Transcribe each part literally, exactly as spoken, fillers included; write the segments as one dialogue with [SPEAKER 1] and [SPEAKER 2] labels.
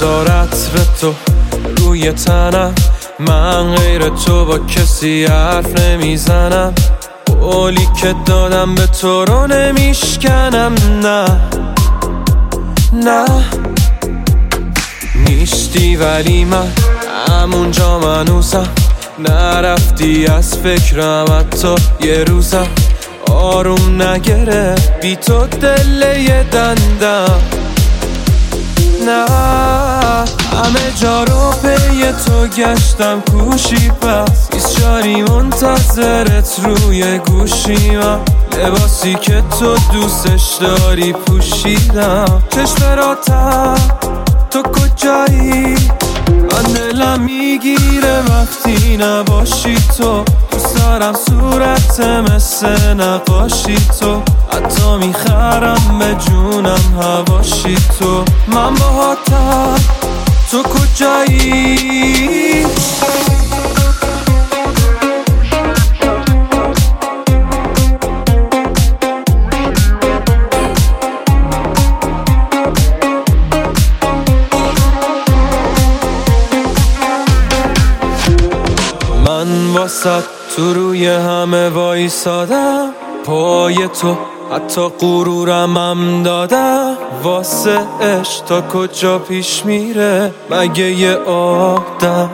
[SPEAKER 1] بذار عطر تو روی تنم، من غیر تو با کسی حرف نمیزنم. قولی که دادم به تو رو نمیشکنم. نه نه نیستی ولی من همونجا منوزم. نرفتی از فکرم حتی یه روزم. آروم نگره بی تو دل یه دندم. نه همه جا رو پی تو گشتم کوشی پس بیچاری منتظرت روی گوشیمم. لباسی که تو دوستش داری پوشیدم. چشم راتم تو کجایی؟ من دلم میگیره وقتی نباشی تو. دوست دارم صورت مثل نقاشی تو. حتی میخرم به جونم هواشی تو. من باهاتم تو کجایی؟ من واسط تو روی همه وایسادم. پای تو حتی غرورم هم دادم. واسه عشق تا کجا پیش میره مگه یه آدم؟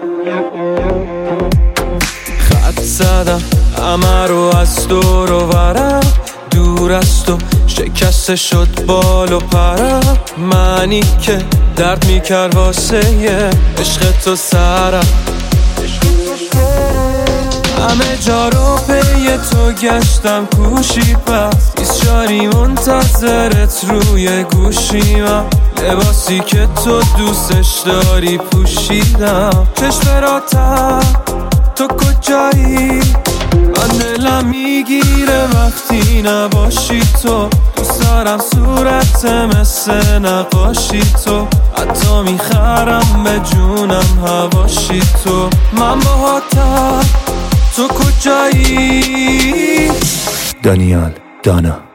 [SPEAKER 1] خط زدم همه رو از دور و برم. دور از تو شکسته شد بال و پرم. منی که درد میکرد واسه یه عشق تو سرم. همه جا رو پی تو گشتم کوشی پس بیچاری منتظرت روی گوشیمم. لباسی که تو دوستش داری پوشیدم. چشم راتم تو کجایی؟ من دلم میگیره وقتی نباشی تو. دوست دارم صورت مثل نقاشی تو. حتی میخرم به جونم هواشی تو. من باهاتم تو کجایی؟
[SPEAKER 2] دانیال دانا.